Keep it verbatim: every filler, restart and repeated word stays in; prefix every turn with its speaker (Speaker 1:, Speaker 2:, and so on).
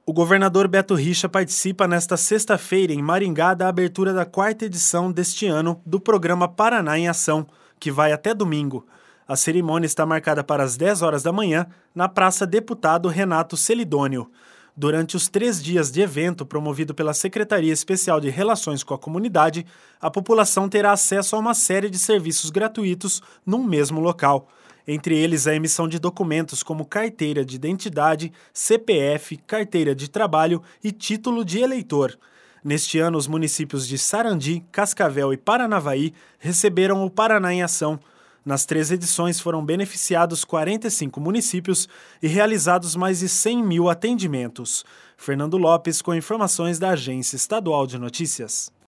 Speaker 1: O governador Beto Richa participa nesta sexta-feira em Maringá da abertura da quarta edição deste ano do programa Paraná em Ação, que vai até domingo. A cerimônia está marcada para as dez horas da manhã na Praça Deputado Renato Celidônio. Durante os três dias de evento promovido pela Secretaria Especial de Relações com a Comunidade, a população terá acesso a uma série de serviços gratuitos num mesmo local. Entre eles, a emissão de documentos como carteira de identidade, C P F, carteira de trabalho e título de eleitor. Neste ano, os municípios de Sarandi, Cascavel e Paranavaí receberam o Paraná em Ação. Nas três edições foram beneficiados quarenta e cinco municípios e realizados mais de cem mil atendimentos. Fernando Lopes com informações da Agência Estadual de Notícias.